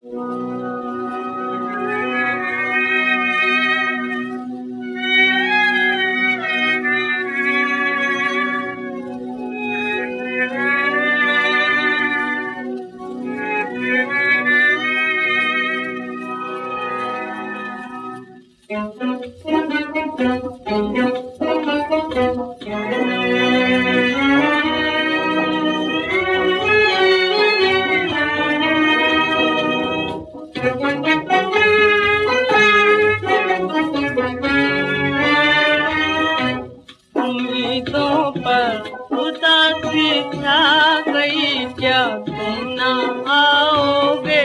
उम्मीदों पर उदासी छा गई, क्या तुम ना आओगे?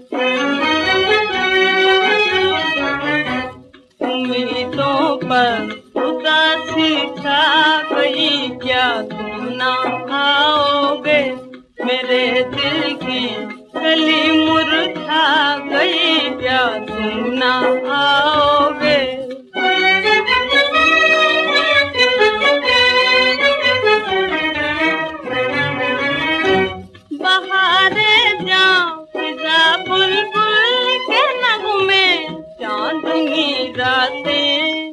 उम्मीदों पर उदासी छा गई, क्या तुम ना आओगे? मेरे दिल की कली मुरझा गई, क्या तुम ना आओगे? बहारे जाऊं फिजा बुलबुल के नगमे, चांदनी रातें।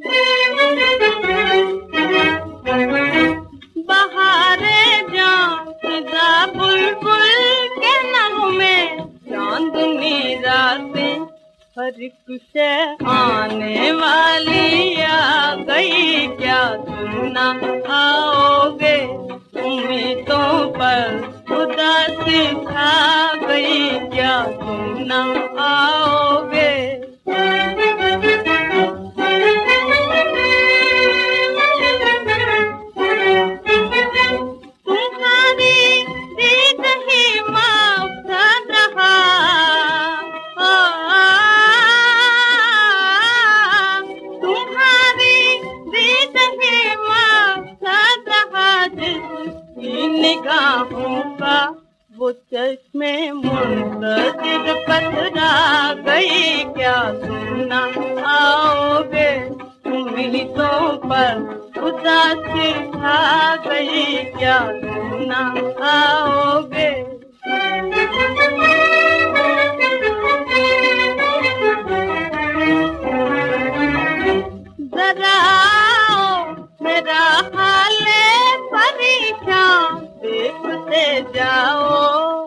बहारे जाऊं फिजा बुलबुल के नगमे, चांदनी रातें। हर एक शय आने वाली आ गई, क्या तुम ना आओगे? उम्मीदों पर उदासी छा गई, क्या तुम ना आओगे? तुम्हारी दीद ही मकसद रहा, तुम्हारी दीद ही मकसद रहा। जिसकी निगाहों का वो चश्मे मुंतज़िर पथरा गई, क्या तुम ना आओगे? उम्मीदों पर उदासी छा गई, क्या तुम ना आओगे? जरा आओ मेरा हाल परेशान देखते जाओ,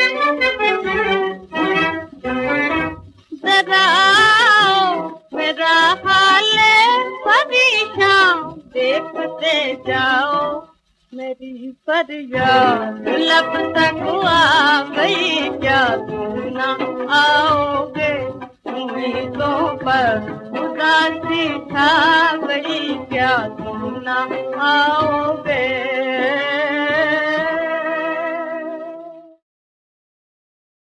जरा आओ मेरा हाल परेशान देखते जाओ। मेरी फरियाद लब तक आ गई, क्या तुम ना आओगे? उम्मीदों पर उदासी छा गई, क्या तुम ना आओगे?